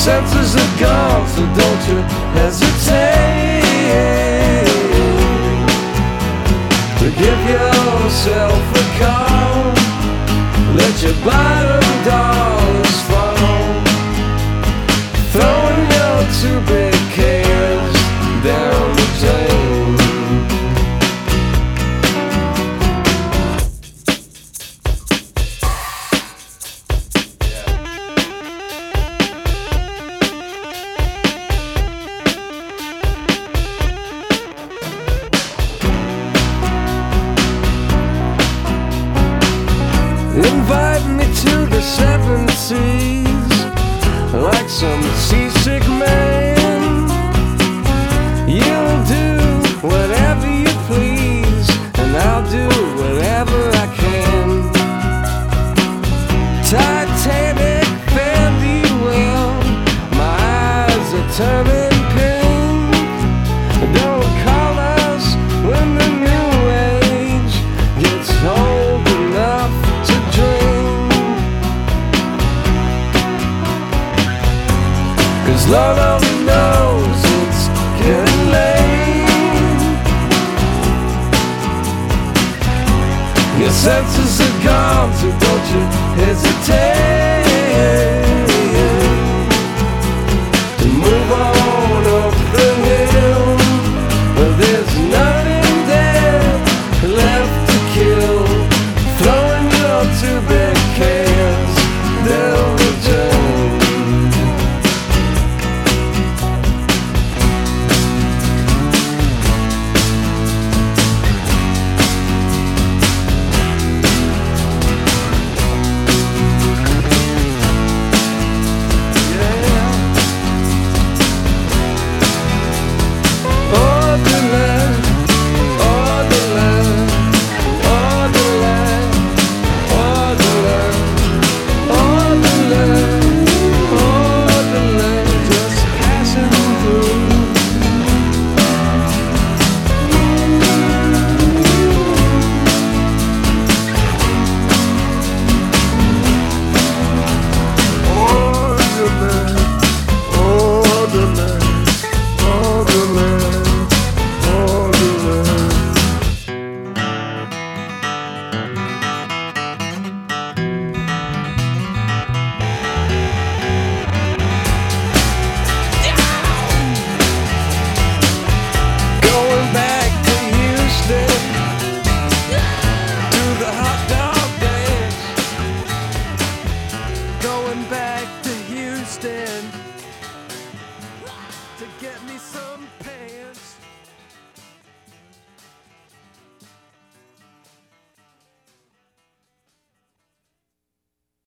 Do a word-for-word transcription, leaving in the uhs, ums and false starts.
senses are gone, so don't you hesitate to give yourself a call. Let your bottom dollars fall, throwing your two big cares down the drain. Invite me to the seven seas, like some seasick man. You'll do whatever you please, and I'll do whatever I can. Titanic, fare thee well, my eyes are turning pink. Don't call us when the new age gets old enough to drink, 'cause Lord only knows it's getting late. Your senses are gone, so don't you hesitate to move on up the hill. There's nothing there left to kill, throwing your two big cares down the drain. Going back to Houston.